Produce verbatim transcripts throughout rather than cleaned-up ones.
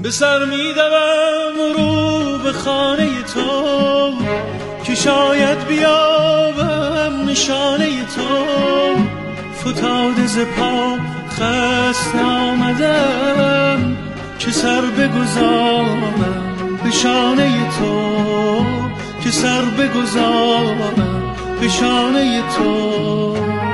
به سر میدوم رو به خانه تو که شاید بیابم نشانه تو. فتاده ز پا خسته آمدم که سر بگذارم به شانه تو، که سر بگذارم به شانه تو.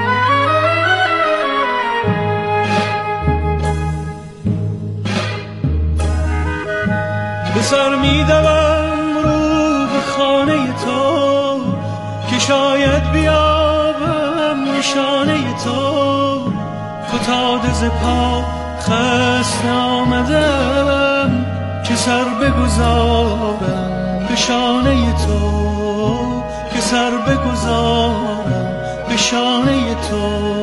به سر میدوم رو به خانه تو که شاید بیابم نشانه تو. فتاده ز پا خسته آمدم که سر بگذارم به شانه تو، که سر بگذارم به شانه تو.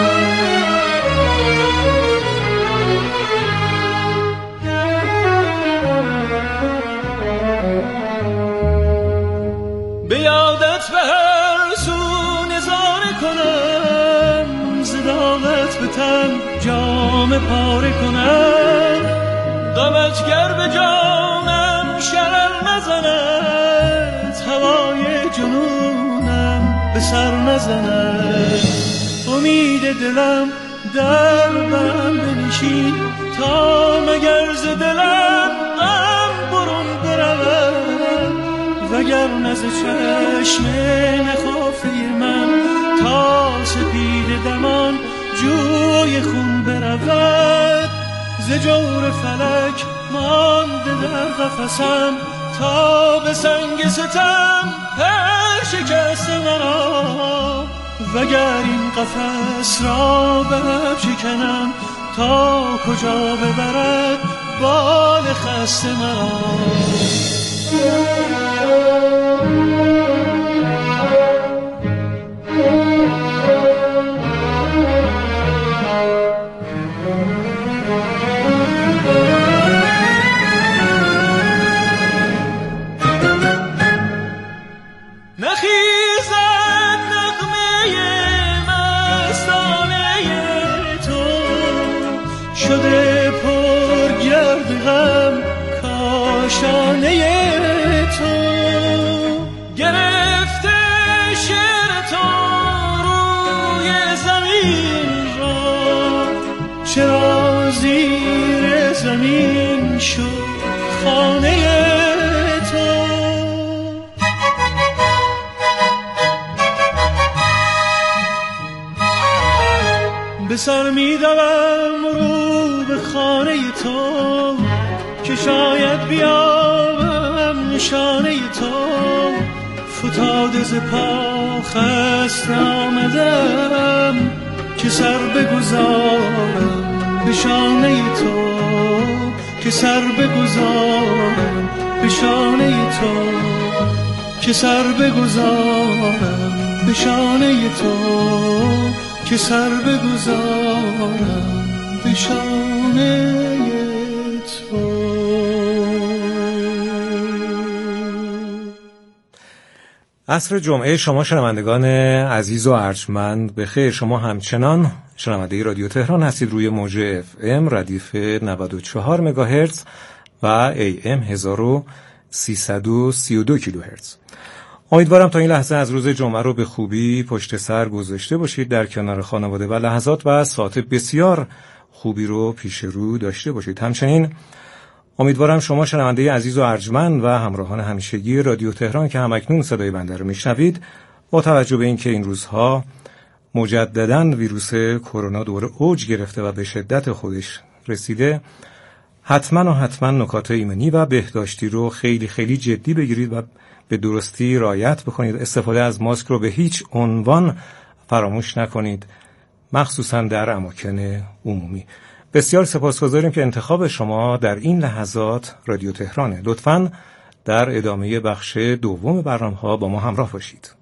به یادت به هر سو نظاره کنم، زداغت به تن جام پاره کنم. غمت گر به جانم شرر نزند، هوای جنونم به سر نزند. امید دلم در برم بنشین تا مگر ز دلم غم برون برود. وگر نز چشم نخافته من تا سپید دمان جوی خون برود. ز جور فلک مانده در قفسم تا به سنگ ستم پر شکسته مرا. وگر این قفس را بر شکنم تا کجا ببرد بال خسته مرا. شده پر گرد غم کاشانه تو. گرفته شعر تو روی زمین را، چرا زیر زمین شد خانه تو. به سر میدوم رو به خانه تو که شاید بیابم نشانه تو. فتاده ز پا خسته آمدم که سر بگذارم به شانه تو، که سر بگذارم به شانه تو، که سر بگذارم به شانه تو، که سر بگذارم به شانه تو. عصر جمعه شما شنوندگان عزیز و ارجمند بخیر. شما همچنان شنونده رادیو تهران هستید روی موج اف ام ردیف نود و چهار مگاهرتز و ای ام هزار و سیصد و سی و دو کیلوهرتز. امیدوارم تا این لحظه از روز جمعه رو به خوبی پشت سر گذاشته باشید، در کنار خانواده و لحظات و ساعت بسیار خوبی رو پیش رو داشته باشید. همچنین امیدوارم شما شنونده عزیز و ارجمند و همراهان همیشگی رادیو تهران که همکنون صدای بنده رو میشنوید، با توجه به اینکه این روزها مجدداً ویروس کرونا دوره اوج گرفته و به شدت خودش رسیده، حتما و حتما نکات ایمنی و بهداشتی رو خیلی خیلی جدی بگیرید و به درستی رعایت بکنید. استفاده از ماسک رو به هیچ عنوان فراموش نکنید، مخصوصا در اماکن عمومی. بسیار سپاسگزاریم که انتخاب شما در این لحظات رادیو تهرانه. لطفاً در ادامه بخش دوم برنامه‌ها با ما همراه باشید.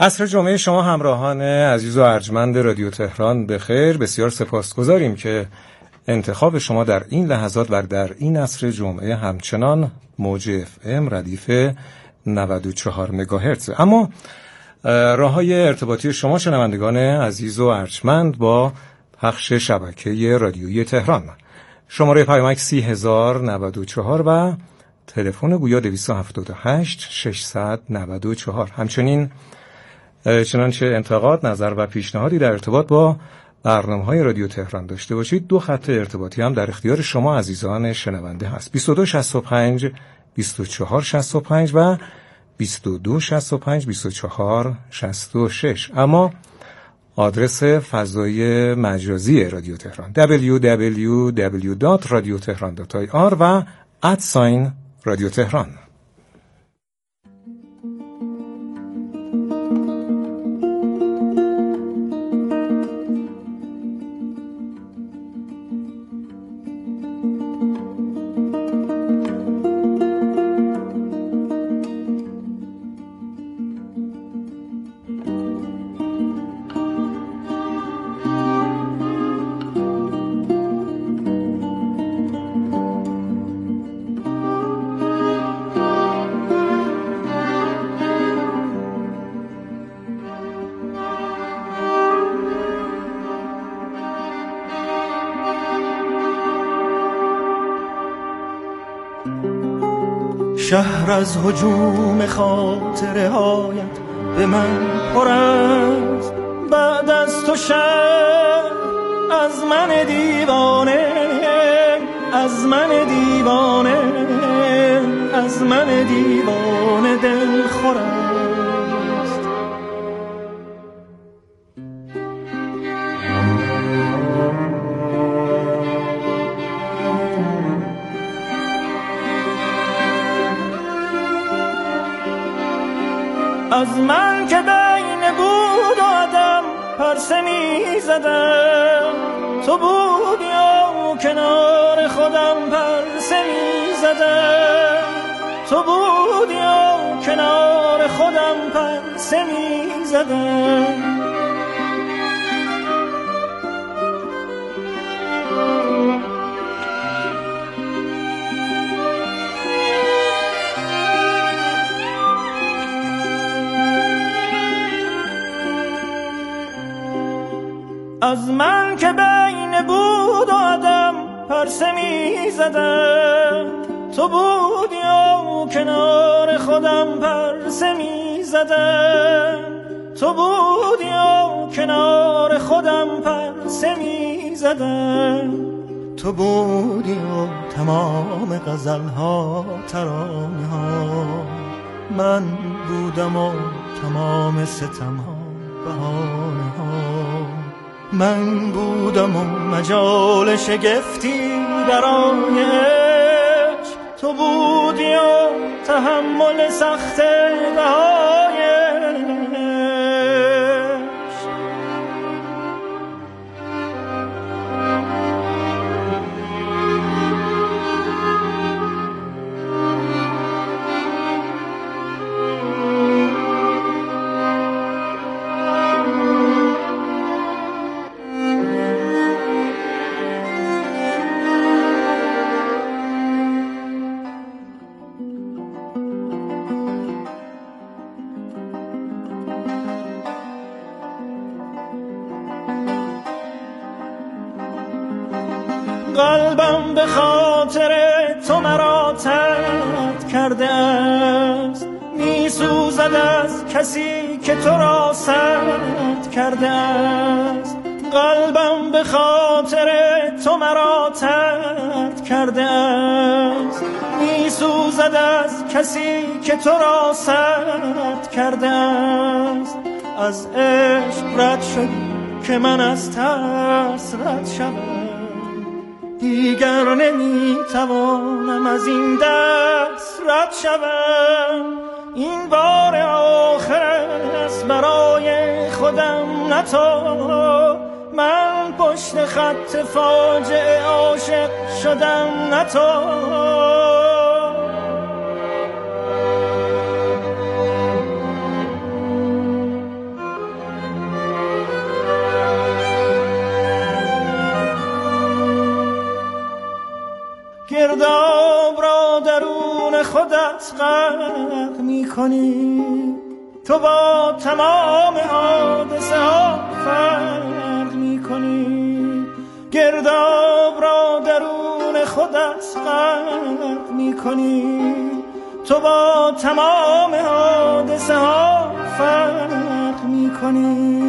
عصر جمعه شما همراهان عزیز و ارجمند رادیو تهران بخیر. بسیار سپاسگزاریم که انتخاب شما در این لحظات و در این عصر جمعه همچنان موج اف ام ردیف نود و چهار مگاهرتز. اما راه‌های ارتباطی شما شنوندگان عزیز و ارجمند با پخش شبکه رادیویی تهران: شماره پیامک سی هزار و نود و چهار و تلفن گویا دویست و هفتاد و هشت ششصد و نود و چهار. همچنین چنانچه انتقاد، نظر و پیشنهادی در ارتباط با برنامه‌های رادیو تهران داشته باشید، دو خط ارتباطی هم در اختیار شما عزیزان شنونده هست: بیست و دو شصت و پنج بیست و چهار شصت و پنج و بیست و دو شصت و پنج بیست و چهار شصت و شش. اما آدرس فضای مجازی رادیو تهران دبلیو دبلیو دبلیو دات رادیو تهران دات آی آر و ادساین رادیو تهران. شهر از هجوم خاطره هایت به من پر است، بعد از تو شهر از من دیوانه، از من دیوانه، از من دیوانه دل خور است. از من که بین بود و آدم پرسه می زدم، تو بودی و کنار خودم پرسه می زدم، تو بودی و کنار خودم پرسه می زدم. از من که بین بود و آدم پرسه می زدم، تو بودی و کنار خودم پرسه می زدم، تو بودی و کنار خودم پرسه می زدم، تو بودی و تمام غزل‌ها ترانه ها، من بودم و تمام ستم‌ها بهانه ها، من بودم و مجال شگفتی برای عشق، تو بودی و تحمل سخت بهای عشق. قلبم به خاطر تو مرا ترد کرده است، می سوزد از کسی که تو را سرد کرده است. قلبم به خاطر تو مرا ترد کرده است، می سوزد از کسی که تو را سرد کرده است. از عشق رد شدی که من از ترس رد شدم، دیگر نمیتوانم از این دست رد شوم. این بار آخر است برای خودم نه تو، من پشت خط فاجعه عاشق شدم نه تو. گرداب را درون خودت غرق می‌کنی. تو با تمام حادثه ها فرق می‌کنی. گرداب را درون خودت غرق می‌کنی. تو با تمام حادثه ها فرق می‌کنی.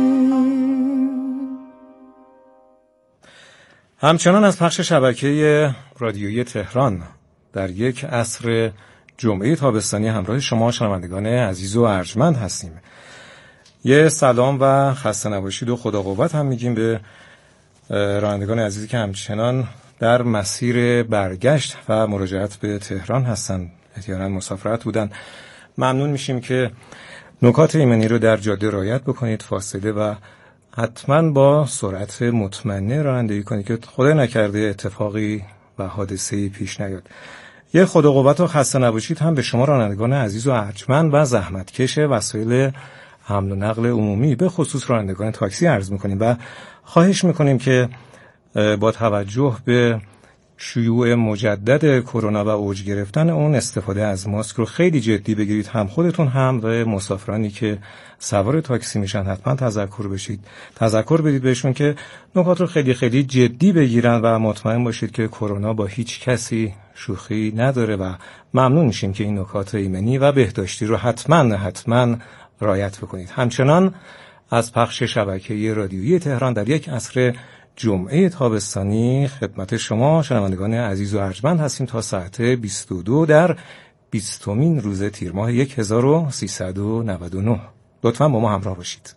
همچنان از پخش شبکه رادیویی تهران در یک عصر جمعه تابستانی همراه شما شنوندگان عزیز و ارجمند هستیم. یه سلام و خسته نباشید و خدا قوت هم میگیم به رانندگان عزیزی که همچنان در مسیر برگشت و مراجعت به تهران هستن، احتیالاً مسافرت بودن. ممنون میشیم که نکات ایمنی رو در جاده رعایت بکنید، فاصله و حتما با سرعت مطمئنه رانندگی کنید که خدای نکرده اتفاقی و حادثه‌ای پیش نیاد. یه خدا قوت و خسته نباشید هم به شما رانندگان عزیز و ارجمند و زحمتکش وسایل حمل و نقل عمومی به خصوص رانندگان تاکسی عرض می‌کنیم و خواهش می‌کنیم که با توجه به شیوع مجدد کرونا و اوج گرفتن اون استفاده از ماسک رو خیلی جدی بگیرید. هم خودتون هم و مسافرانی که سوار تاکسی میشن حتما تذکر بشید تذکر بدید بهشون که نکات رو خیلی خیلی جدی بگیرن و مطمئن باشید که کرونا با هیچ کسی شوخی نداره و ممنون میشیم که این نکات ایمنی و بهداشتی رو حتما حتما رعایت بکنید. همچنان از پخش شبکه رادیویی تهران در یک عصر جمعه تابستانی خدمت شما شنوندگان عزیز و ارجمند هستیم تا ساعت بیست و دو در بیستمین روز تیر ماه هزار و سیصد و نود و نه. لطفاً با ما همراه باشید.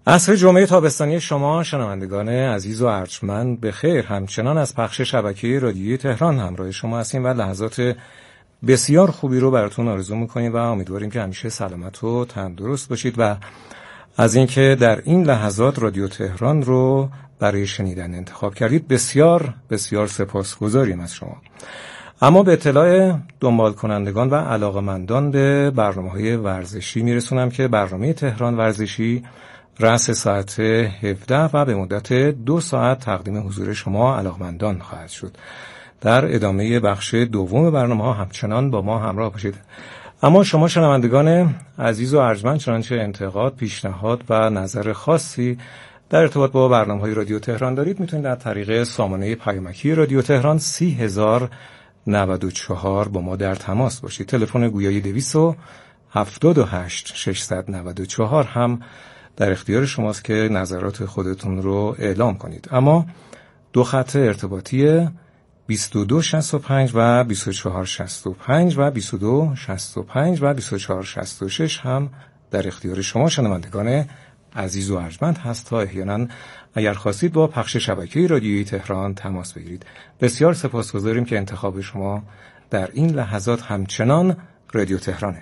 عصر جمعه تابستانی شما شنوندگان عزیز و ارجمند بخیر. همچنان از پخش شبکه رادیویی تهران همراه شما هستیم و لحظات بسیار خوبی رو براتون آرزو می‌کنیم و امیدواریم که همیشه سلامت و تندرست باشید و از اینکه در این لحظات رادیو تهران رو برای شنیدن انتخاب کردید بسیار بسیار سپاسگزاریم از شما. اما به اطلاع دنبال کنندگان و علاقمندان به برنامه‌های ورزشی میرسونم که برنامه تهران ورزشی رأس ساعت هفده و به مدت دو ساعت تقدیم حضور شما علاقمندان خواهد شد. در ادامه بخش دوم برنامه ها همچنان با ما همراه باشید. اما شما شنوندگان عزیز و ارجمند چنانچه انتقاد، پیشنهاد و نظر خاصی در ارتباط با برنامه‌های رادیو تهران دارید میتونید در طریق سامانه پیامکی رادیو تهران سی هزار نود و چهار با ما در تماس باشید. تلفن گویایی دویست و هفتاد و هشت ششصد و نود و چهار هم در اختیار شماست که نظرات خودتون رو اعلام کنید. اما دو خط ارتباطی بیست و دو شصت و پنج و بیست و چهار شصت و پنج و بیست و دو شصت و پنج و بیست و چهار شصت و شش هم در اختیار شما شنوندگان عزیز و ارجمند هست تا احیانا اگر خواستید با پخش شبکه رادیویی تهران تماس بگیرید. بسیار سپاسگزاریم که انتخاب شما در این لحظات همچنان رادیو تهرانه.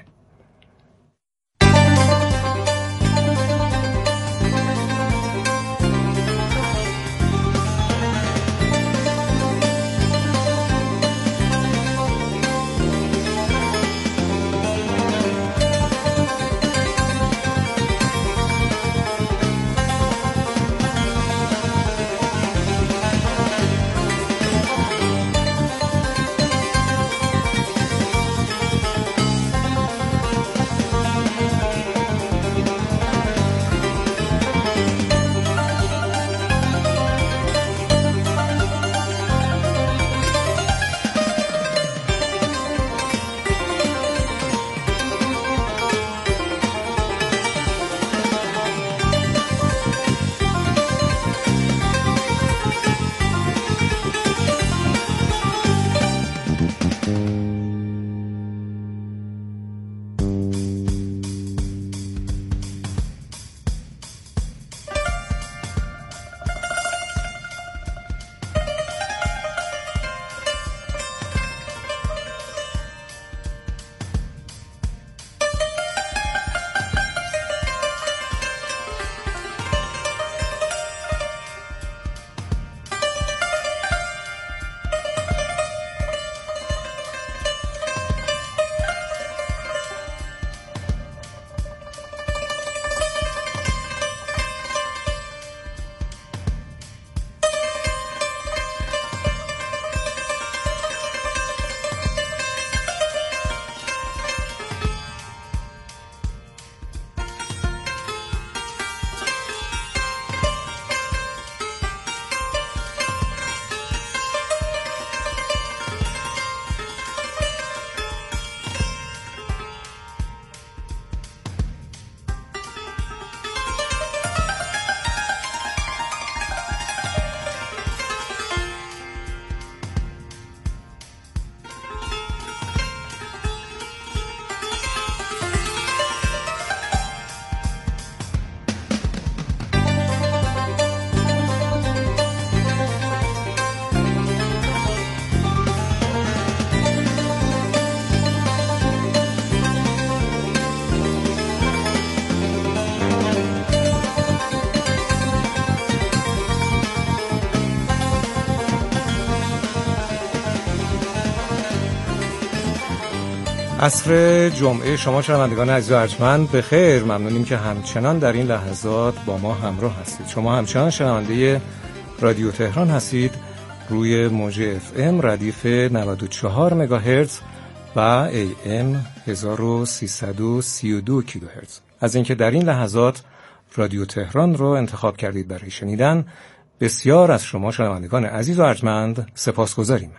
عصر جمعه شما شنوندگان عزیز و ارجمند بخیر. ممنونیم که همچنان در این لحظات با ما همراه هستید. شما همچنان شنونده رادیو تهران هستید روی موج اف ام ردیف نود و چهار مگاهرتز و ای ام هزار و سیصد و سی و دو کیلوهرتز. از اینکه در این لحظات رادیو تهران رو انتخاب کردید برای شنیدن بسیار از شما شنوندگان عزیز و ارجمند سپاسگزاریم.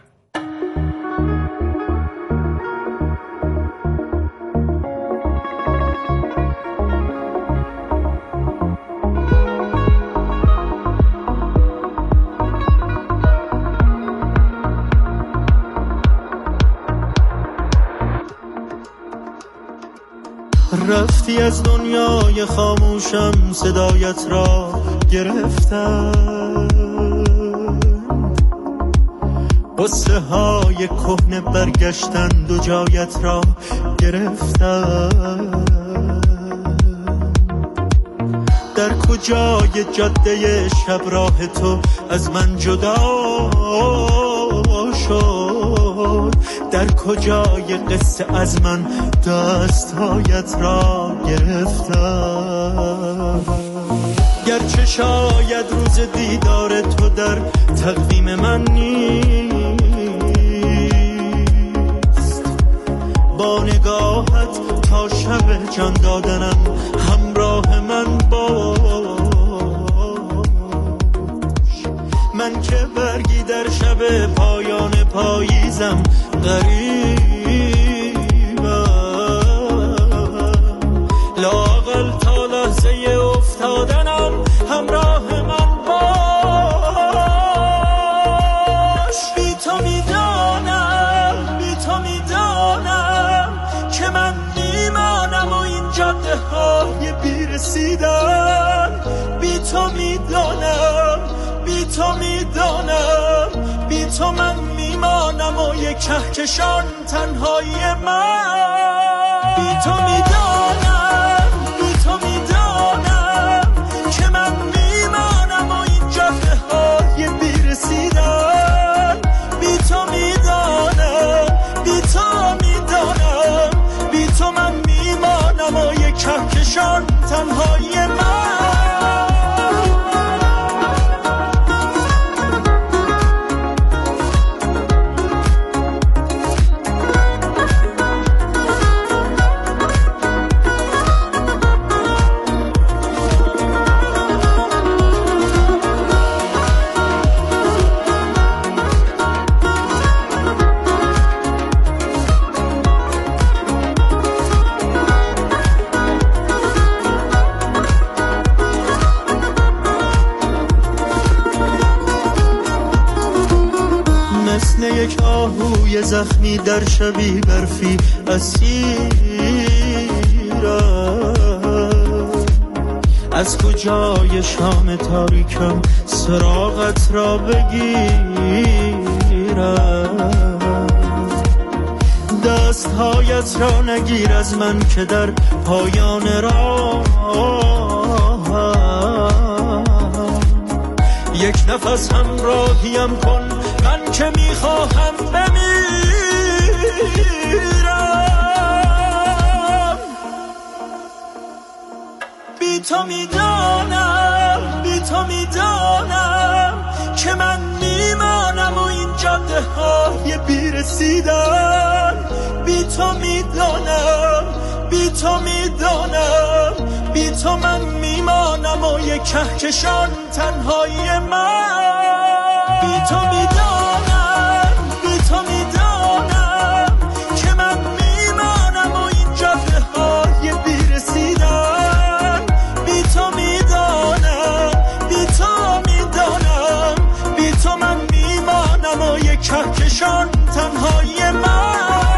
رفتی از دنیای خاموشم، صدایت را گرفتم، قصه های کهنه برگشتند و جایت را گرفتم. در کجای جاده شب راه تو از من جدا شد، در کجای قصه از من دستهایت را گرفتم. گرچه شاید روز دیدار تو در تقویم من نیست، با نگاهت تا شب جان دادنم همراه من باش. من که برگی در شب پایان پاییزم غریبم، لااقل تا لحظه افتادنم همراه من باش. بی تو میدانم، بی تو میدانم که من میمانم و این جاده های بیرسیدن. بی تو میدانم، بی تو میدانم، بی تو من میمانم و یک کهکشان تنهایی من. بی تو میدانم، بی تو میدانم که من میمانم و این جاده های بیرسیدن. بی تو میدانم، بی تو میدانم، بی تو من میمانم و یک کهکشان تنهایی من. یک آهوی زخمی در شبی برفی اسیرم، از کجای شام تاریکم سراغت را بگیرم. دستهایت را نگیر از من که در پایان راه یک نفس همراهیم کن، من که میخواهم بمیرم. بی تو میدانم، بی تو میدانم که من میمانم و این جاده های بیرسیدن. بی تو میدانم، بی تو میدانم، بی تو من میمانم و یک کهکشان تنهایی من. بی تو میدانم، بی تو میدانم که من میمانم و این جاده های بیرسیدن. بی تو میدانم، بی تو میدانم، بی تو من میمانم و یک کهکشان تنهایی من.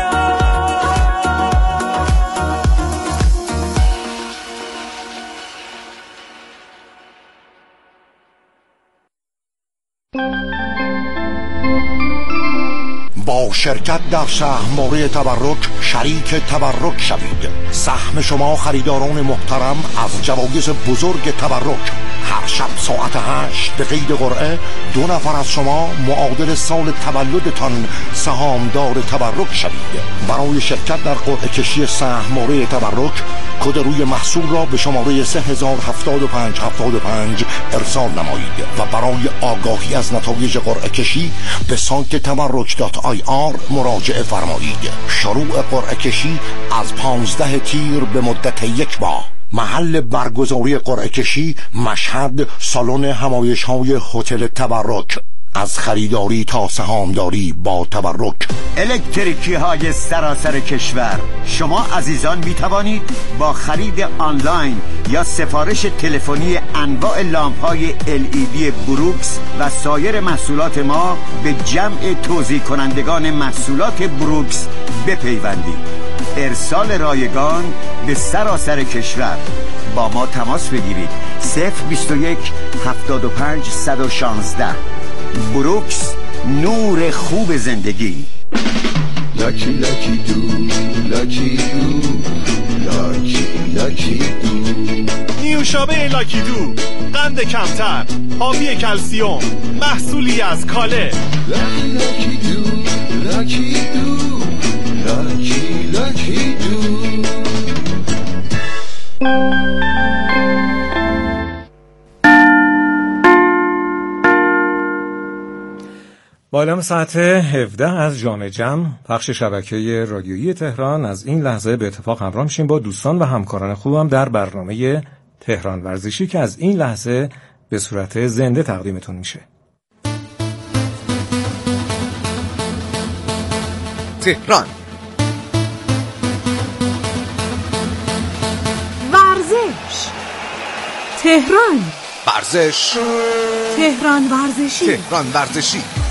با شرکت در سهم‌بازی تبرک شریک تبرک شوید. سهم شما خریداران محترم از جوایز بزرگ تبرک. هر شب ساعت هشت به قید قرعه دو نفر از شما معادل سال تولدتان سهامدار تبرک شوید. برای شرکت در قرعه کشی سهم‌بازی تبرک کد روی محصول را به شماره سه هزار هفتاد و پنج هفتاد و پنج ارسال نمایید و برای آگاهی از نتایج قرعه کشی به سایت تبرک دات آی آر مراجعه فرمایید. شروع قرعه کشی از پانزده تیر به مدت یک ماه. محل برگزاری قرعه کشی مشهد، سالن همایش‌های هتل تبرک. از خریداری تا سهامداری با تبرک. الکتریکی های سراسر کشور. شما عزیزان می توانید با خرید آنلاین یا سفارش تلفنی انواع لامپ های ال ای دی بروکس و سایر محصولات ما به جمع توزیع کنندگان محصولات بروکس بپیوندید. ارسال رایگان به سراسر کشور. با ما تماس بگیرید. صفر بیست و یک هفتاد و پنج صد و شانزده. بروکس، نور خوب زندگی. لاکی لاکی دو، لاکی دو، لاکی لاکی دو. نیوشابه لاکی دو، قند کمتر، آبی کلسیوم، محصولی از کاله. لاکی لاکی دو، لاکی دو، لاکی لاکی دو. با اعلام ساعت هفده از جام جم پخش شبکه رادیویی تهران از این لحظه به اتفاق همراه میشیم با دوستان و همکاران خوبم در برنامه تهران ورزشی که از این لحظه به صورت زنده تقدیمتون میشه. تهران ورزش، تهران ورزش، تهران ورزشی، تهران ورزشی.